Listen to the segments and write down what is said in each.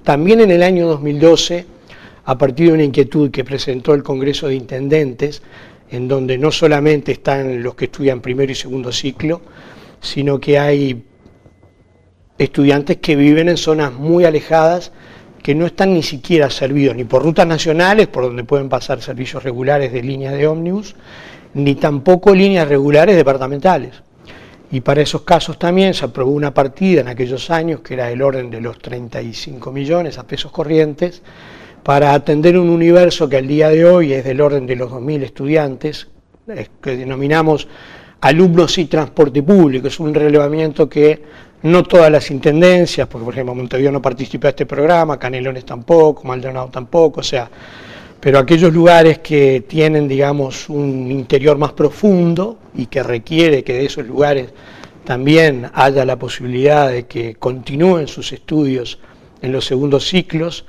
ómnibus. También en el año 2012, a partir de una inquietud que presentó el Congreso de Intendentes, en donde no solamente están los que estudian primero y segundo ciclo, sino que hay estudiantes que viven en zonas muy alejadas, que no están ni siquiera servidos ni por rutas nacionales, por donde pueden pasar servicios regulares de líneas de ómnibus, ni tampoco líneas regulares departamentales. Y para esos casos también se aprobó una partida en aquellos años, que era del orden de los 35 millones a pesos corrientes, para atender un universo que al día de hoy es del orden de los 2.000 estudiantes, que denominamos alumnos y transporte público. Es un relevamiento que no todas las intendencias, porque por ejemplo Montevideo no participa de este programa, Canelones tampoco, Maldonado tampoco, o sea, pero aquellos lugares que tienen, digamos, un interior más profundo y que requiere que de esos lugares también haya la posibilidad de que continúen sus estudios en los segundos ciclos,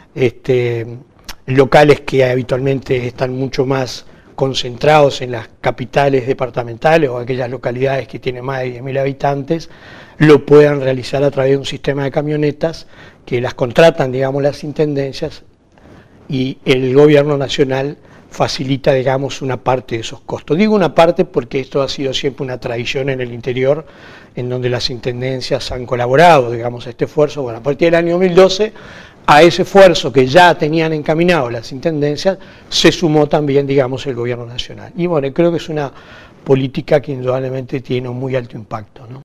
locales que habitualmente están mucho más concentrados en las capitales departamentales o aquellas localidades que tienen más de 10.000 habitantes, lo puedan realizar a través de un sistema de camionetas que las contratan, digamos, las intendencias, y el gobierno nacional facilita, digamos, una parte de esos costos. Digo una parte porque esto ha sido siempre una tradición en el interior, en donde las intendencias han colaborado, digamos, a este esfuerzo. Bueno, a partir del año 2012, a ese esfuerzo que ya tenían encaminado las intendencias, se sumó también, digamos, el gobierno nacional. Y bueno, creo que es una política que indudablemente tiene un muy alto impacto, ¿no?